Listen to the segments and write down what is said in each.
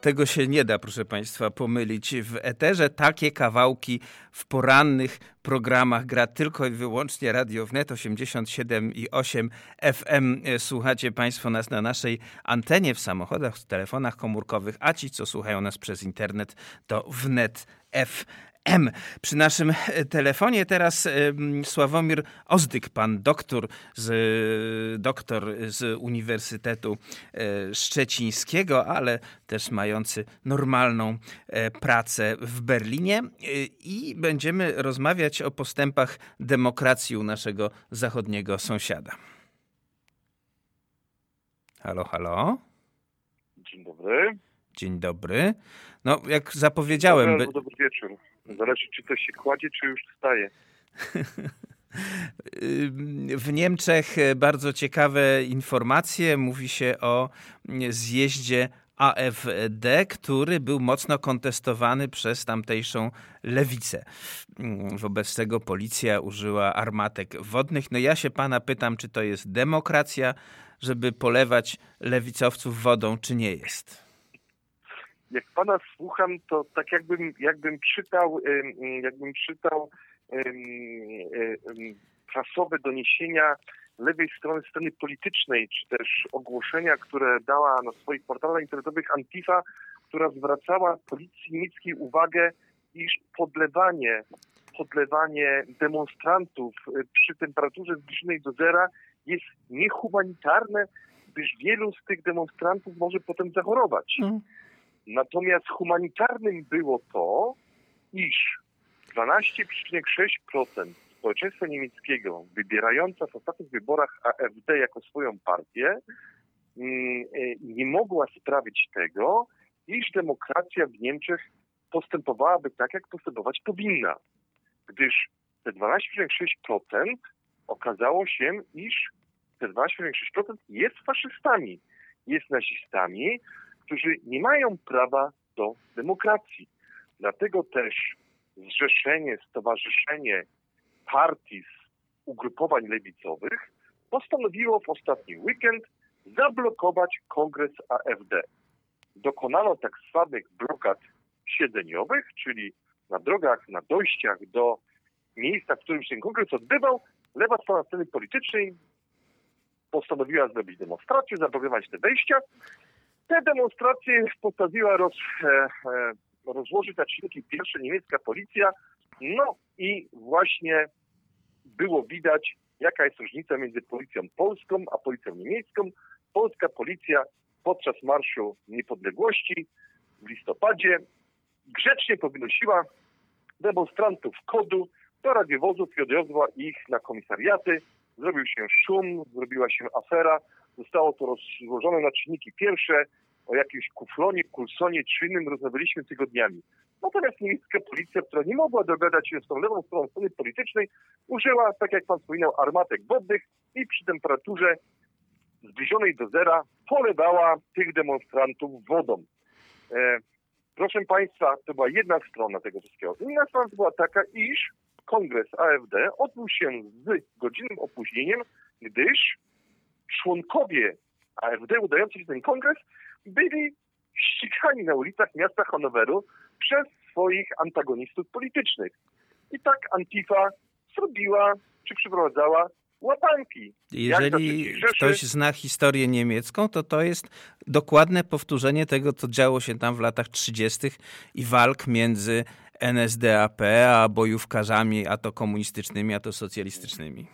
tego się nie da, proszę Państwa, pomylić. W eterze takie kawałki w porannych programach gra tylko i wyłącznie Radio Wnet 87,8 FM. Słuchacie Państwo nas na naszej antenie w samochodach, w telefonach komórkowych, a ci, co słuchają nas przez internet, to Wnet FM. Przy naszym telefonie teraz Sławomir Ozdyk, pan doktor z Uniwersytetu Szczecińskiego, ale też mający normalną pracę w Berlinie i będziemy rozmawiać o postępach demokracji u naszego zachodniego sąsiada. Halo, halo. Dzień dobry. Dzień dobry. No, jak zapowiedziałem... Dobry wieczór. Zależy, czy to się kładzie, czy już wstaje. W Niemczech bardzo ciekawe informacje. Mówi się o zjeździe AfD, który był mocno kontestowany przez tamtejszą lewicę. Wobec tego policja użyła armatek wodnych. No ja się pana pytam, czy to jest demokracja, żeby polewać lewicowców wodą, czy nie jest? Jak pana słucham, to tak jakbym czytał prasowe doniesienia lewej strony politycznej, czy też ogłoszenia, które dała na swoich portalach internetowych Antifa, która zwracała policji niemieckiej uwagę, iż podlewanie demonstrantów przy temperaturze zbliżonej do zera jest niehumanitarne, gdyż wielu z tych demonstrantów może potem zachorować. Natomiast humanitarnym było to, iż 12,6% społeczeństwa niemieckiego wybierająca w ostatnich wyborach AfD jako swoją partię nie mogła sprawić tego, iż demokracja w Niemczech postępowałaby tak, jak postępować powinna. Gdyż te 12,6% okazało się, iż te 12,6% jest faszystami, jest nazistami, którzy nie mają prawa do demokracji. Dlatego też zrzeszenie, stowarzyszenie partii z ugrupowań lewicowych postanowiło w ostatni weekend zablokować kongres AfD. Dokonano tak zwanych blokad siedzeniowych, czyli na drogach, na dojściach do miejsca, w którym się ten kongres odbywał, lewa strona sceny politycznej postanowiła zrobić demonstrację, zablokować te wejścia. Te demonstracje postanowiła rozłożyć na czynniki pierwsze niemiecka policja. No i właśnie było widać, jaka jest różnica między policją polską a policją niemiecką. Polska policja podczas Marszu Niepodległości w listopadzie grzecznie powynosiła demonstrantów kodu do radiowozów i odwiozła ich na komisariaty. Zrobił się szum, zrobiła się afera. Zostało to rozłożone na czynniki pierwsze. O jakimś kuflonie, kulsonie czy innym rozmawialiśmy tygodniami. Natomiast niemiecka policja, która nie mogła dogadać się z tą lewą stroną strony politycznej, użyła, tak jak pan wspominał, armatek wodnych i przy temperaturze zbliżonej do zera polewała tych demonstrantów wodą. Proszę państwa, to była jedna strona tego wszystkiego. Inna strona była taka, iż kongres AfD odbył się z godzinnym opóźnieniem, gdyż członkowie AfD udający się ten kongres byli ścigani na ulicach miasta Hanoweru przez swoich antagonistów politycznych. I tak Antifa zrobiła, czy przeprowadzała łapanki. Jeżeli ktoś zna historię niemiecką, to jest dokładne powtórzenie tego, co działo się tam w latach 30. i walk między NSDAP a bojówkarzami, a to komunistycznymi, a to socjalistycznymi.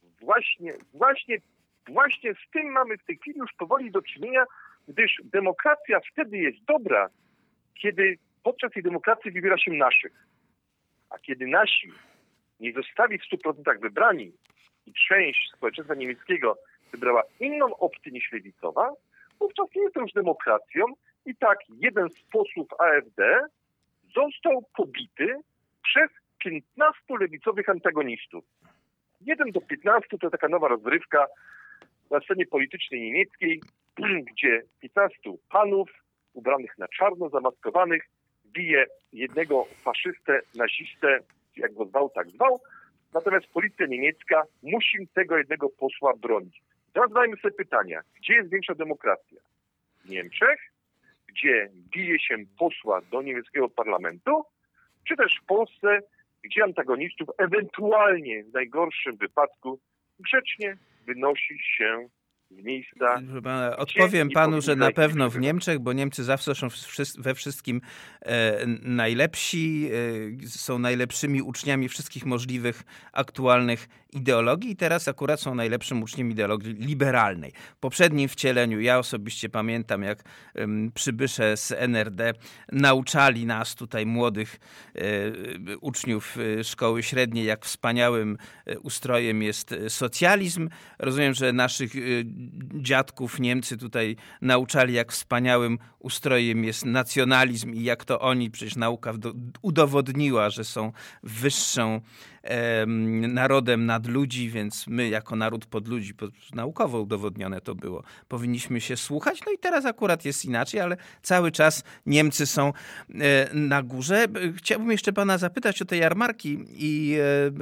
Właśnie z tym mamy w tej chwili już powoli do czynienia, gdyż demokracja wtedy jest dobra, kiedy podczas tej demokracji wybiera się naszych. A kiedy nasi nie zostali w 100% wybrani i część społeczeństwa niemieckiego wybrała inną opcję niż lewicowa, wówczas nie jest to już demokracją i tak jeden z posłów AfD został pobity przez 15 lewicowych antagonistów. 1 do 15 to taka nowa rozrywka na scenie politycznej niemieckiej, gdzie 15 panów ubranych na czarno, zamaskowanych, bije jednego faszystę, nazistę, jak go zwał, tak zwał. Natomiast policja niemiecka musi tego jednego posła bronić. Teraz zadajmy sobie pytania, gdzie jest większa demokracja? W Niemczech, gdzie bije się posła do niemieckiego parlamentu, czy też w Polsce, gdzie antagonistów ewentualnie w najgorszym wypadku grzecznie wynosi się z miejsca. Odpowiem panu, że na pewno w Niemczech, bo Niemcy zawsze są we wszystkim najlepsi, są najlepszymi uczniami wszystkich możliwych aktualnych ideologii i teraz akurat są najlepszym uczniem ideologii liberalnej. W poprzednim wcieleniu ja osobiście pamiętam, jak przybysze z NRD nauczali nas tutaj młodych uczniów szkoły średniej, jak wspaniałym ustrojem jest socjalizm. Rozumiem, że naszych dziadków Niemcy tutaj nauczali, jak wspaniałym ustrojem jest nacjonalizm i jak to oni, przecież nauka udowodniła, że są wyższą narodem nad ludzi, więc my jako naród pod ludzi, naukowo udowodnione to było, powinniśmy się słuchać. No i teraz akurat jest inaczej, ale cały czas Niemcy są na górze. Chciałbym jeszcze pana zapytać o te jarmarki i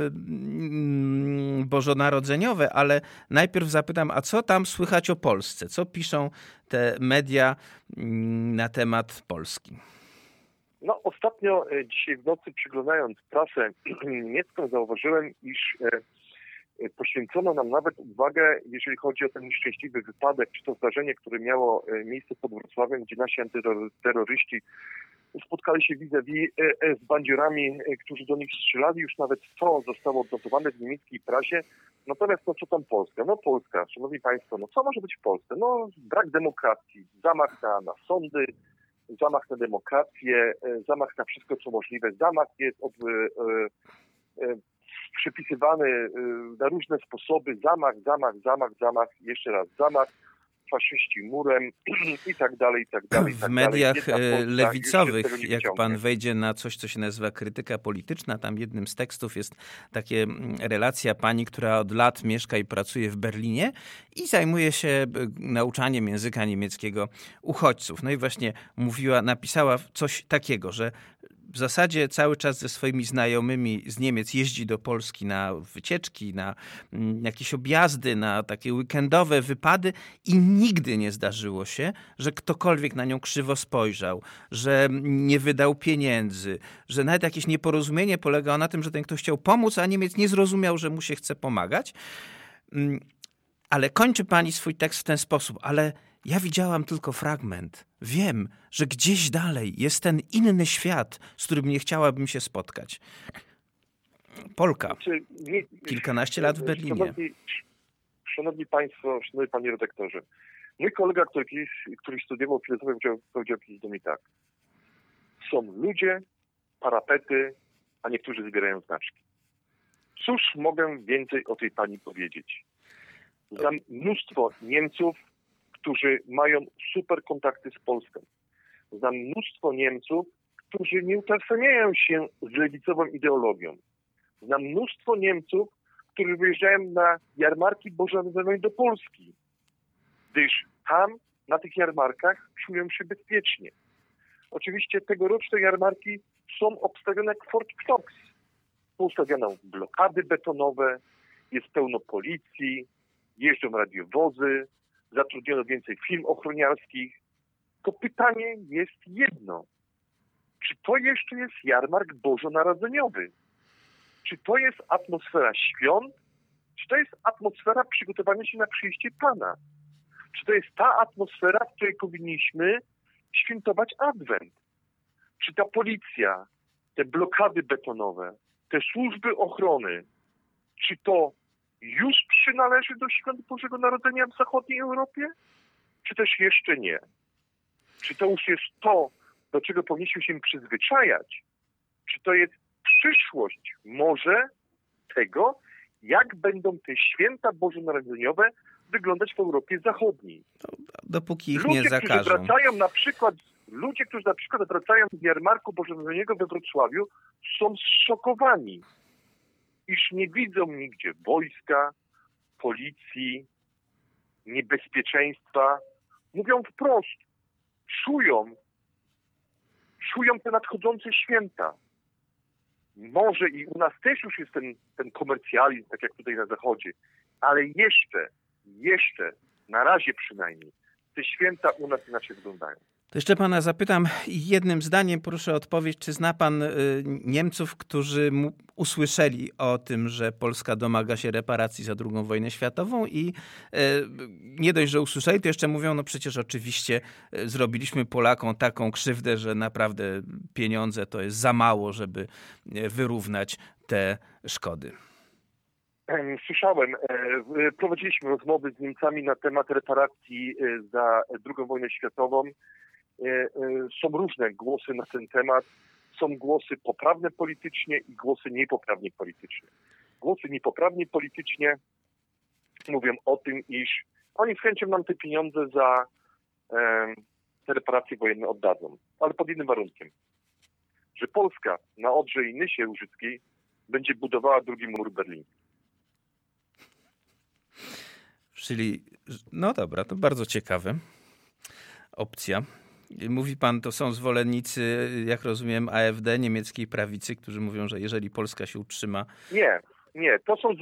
bożonarodzeniowe, ale najpierw zapytam, a co tam słychać o Polsce? Co piszą te media na temat Polski? No ostatnio, dzisiaj w nocy przyglądając prasę niemiecką, zauważyłem, iż poświęcono nam nawet uwagę, jeżeli chodzi o ten nieszczęśliwy wypadek, czy to zdarzenie, które miało miejsce pod Wrocławiem, gdzie nasi antyterroryści spotkali się vis-a-vis z bandziorami, którzy do nich strzelali. Już nawet to zostało odnotowane w niemieckiej prasie. Natomiast no co tam Polska? No Polska, szanowni państwo, no co może być w Polsce? No brak demokracji, zamach na sądy, zamach na demokrację, zamach na wszystko, co możliwe. Zamach jest przypisywany na różne sposoby. Zamach, jeszcze raz zamach, faszyści murem i tak dalej, i tak dalej. W mediach lewicowych, jak pan wejdzie na coś, co się nazywa krytyka polityczna, tam jednym z tekstów jest takie relacja pani, która od lat mieszka i pracuje w Berlinie i zajmuje się nauczaniem języka niemieckiego uchodźców. No i właśnie napisała coś takiego, że w zasadzie cały czas ze swoimi znajomymi z Niemiec jeździ do Polski na wycieczki, na jakieś objazdy, na takie weekendowe wypady i nigdy nie zdarzyło się, że ktokolwiek na nią krzywo spojrzał, że nie wydał pieniędzy, że nawet jakieś nieporozumienie polegało na tym, że ten ktoś chciał pomóc, a Niemiec nie zrozumiał, że mu się chce pomagać. Ale kończy pani swój tekst w ten sposób, ale ja widziałam tylko fragment. Wiem, że gdzieś dalej jest ten inny świat, z którym nie chciałabym się spotkać. Polka. Kilkanaście lat w Berlinie. Szanowni państwo, szanowny panie redaktorze. Mój kolega, który studiował filozofię, powiedział kiedyś do mnie tak. Są ludzie, parapety, a niektórzy zbierają znaczki. Cóż mogę więcej o tej pani powiedzieć? Znam mnóstwo Niemców, którzy mają super kontakty z Polską. Znam mnóstwo Niemców, którzy nie utożsamiają się z lewicową ideologią. Znam mnóstwo Niemców, którzy wyjeżdżają na jarmarki bożonarodzeniowe do Polski, gdyż tam, na tych jarmarkach, czują się bezpiecznie. Oczywiście tegoroczne jarmarki są obstawione jak Fort Knox. Ustawiono blokady betonowe, jest pełno policji, jeżdżą radiowozy, zatrudniono więcej firm ochroniarskich. To pytanie jest jedno. Czy to jeszcze jest jarmark bożonarodzeniowy? Czy to jest atmosfera świąt? Czy to jest atmosfera przygotowania się na przyjście Pana? Czy to jest ta atmosfera, w której powinniśmy świętować Adwent? Czy ta policja, te blokady betonowe, te służby ochrony, czy to już przynależy do świąt Bożego Narodzenia w zachodniej Europie? Czy też jeszcze nie? Czy to już jest to, do czego powinniśmy się przyzwyczajać? Czy to jest przyszłość może tego, jak będą te święta bożonarodzeniowe wyglądać w Europie Zachodniej? Dopóki ich nie zakażą. Ludzie, którzy na przykład wracają z jarmarku bożonarodzeniowego we Wrocławiu, są zszokowani, iż nie widzą nigdzie wojska, policji, niebezpieczeństwa. Mówią wprost, czują te nadchodzące święta. Może i u nas też już jest ten komercjalizm, tak jak tutaj na Zachodzie, ale jeszcze, na razie przynajmniej, te święta u nas inaczej wyglądają. To jeszcze pana zapytam i jednym zdaniem proszę odpowiedź, czy zna pan Niemców, którzy usłyszeli o tym, że Polska domaga się reparacji za II wojnę światową i nie dość, że usłyszeli, to jeszcze mówią, no przecież oczywiście zrobiliśmy Polakom taką krzywdę, że naprawdę pieniądze to jest za mało, żeby wyrównać te szkody. Słyszałem, prowadziliśmy rozmowy z Niemcami na temat reparacji za II wojnę światową. Są różne głosy na ten temat. Są głosy poprawne politycznie i głosy niepoprawnie politycznie. Głosy niepoprawnie politycznie mówią o tym, iż oni z chęcią nam te pieniądze za te reparacje wojenne oddadzą, ale pod jednym warunkiem, że Polska na Odrze i Nysie Łużyckiej będzie budowała drugi mur berliński. Czyli, no dobra, to bardzo ciekawe opcja. Mówi pan, to są zwolennicy, jak rozumiem, AfD, niemieckiej prawicy, którzy mówią, że jeżeli Polska się utrzyma... Nie, to są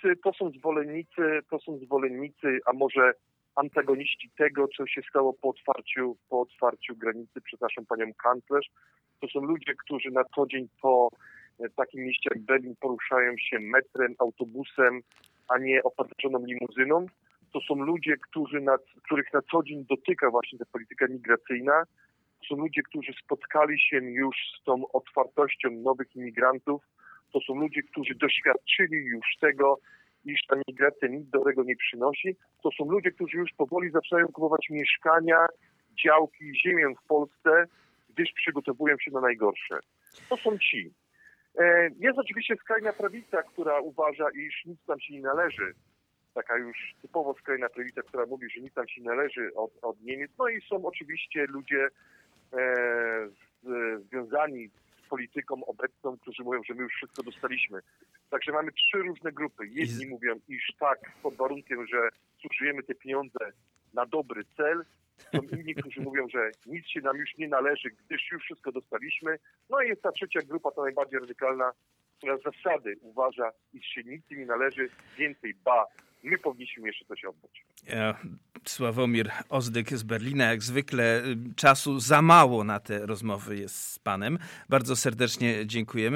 zwolennicy, a może antagoniści tego, co się stało po otwarciu granicy przez naszą panią kanclerz. To są ludzie, którzy na co dzień po takim mieście jak Berlin poruszają się metrem, autobusem, a nie opancerzoną limuzyną. To są ludzie, których na co dzień dotyka właśnie ta polityka migracyjna. To są ludzie, którzy spotkali się już z tą otwartością nowych imigrantów. To są ludzie, którzy doświadczyli już tego, iż ta migracja nic dobrego nie przynosi. To są ludzie, którzy już powoli zaczynają kupować mieszkania, działki, ziemię w Polsce, gdyż przygotowują się na najgorsze. To są ci. Jest oczywiście skrajna prawica, która uważa, iż nic nam się nie należy. Taka już typowo skrajna prawica, która mówi, że nic nam się nie należy od Niemiec. No i są oczywiście ludzie związani z polityką obecną, którzy mówią, że my już wszystko dostaliśmy. Także mamy trzy różne grupy. Jedni mówią, iż tak, pod warunkiem, że zużyjemy te pieniądze na dobry cel. Są inni, którzy mówią, że nic się nam już nie należy, gdyż już wszystko dostaliśmy. No i jest ta trzecia grupa, ta najbardziej radykalna, która z zasady uważa, iż się nic nie należy, więcej, my powinniśmy jeszcze coś oddać. Sławomir Ozdyk z Berlina. Jak zwykle czasu za mało na te rozmowy jest z panem. Bardzo serdecznie dziękujemy.